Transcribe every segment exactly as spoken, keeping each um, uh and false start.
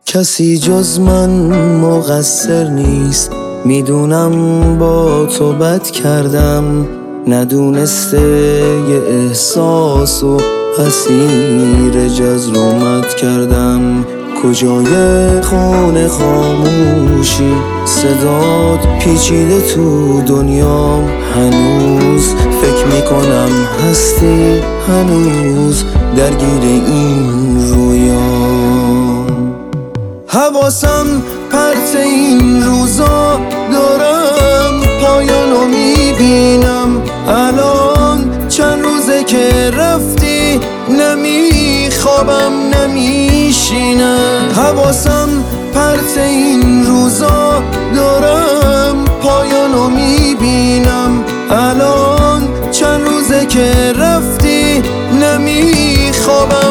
کسی جز من مقصر نیست، میدونم با تو بد کردم، ندونسته یه احساس و اسیر جزرومت کردم. کجای خونه خاموشی، صدات پیچیده تو دنیام، هنوز فکر میکنم هستی، هنوز درگیر این رویام. حواسم پرت این روزا دارم، پایانو میبینم. الان چند روزه که رفتی، نمیخوابم نمیشینم. حواسم پرت این روزا دارم، پایانو میبینم. الان چند روزه که رفتی، نمیخوابم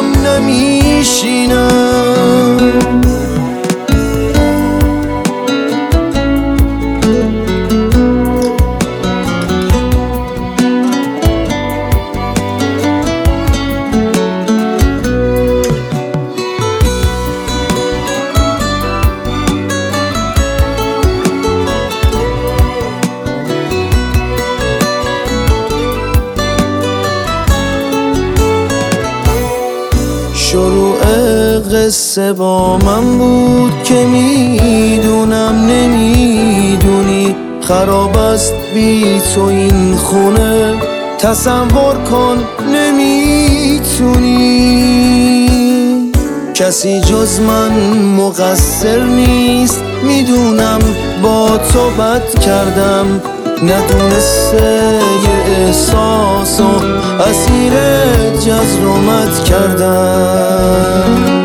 نمیشینم. شروع قصه با من بود که میدونم نمیدونی، خراب است بی تو این خونه، تصور کن نمیتونی. کسی جز من مقصر نیست، میدونم با تو بد کردم، ندونسته یه احساس و اسیر جزرومت کردم.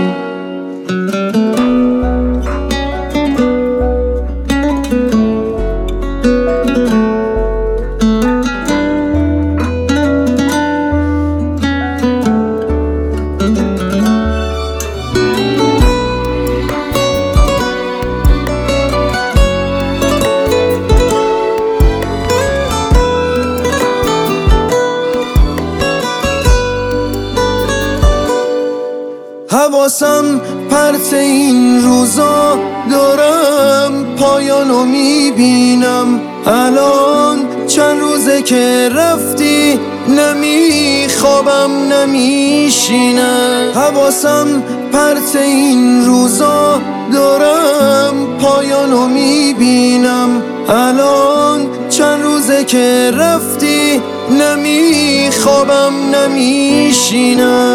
حواسم پرت این روزا دارم، پایانو میبینم. الان چند روزه که رفتی، نمیخوابم نمیشینم. حواسم پرت این روزا دارم، پایانو میبینم. الان چند روزه که رفتی، نمیخوابم نمیشینم.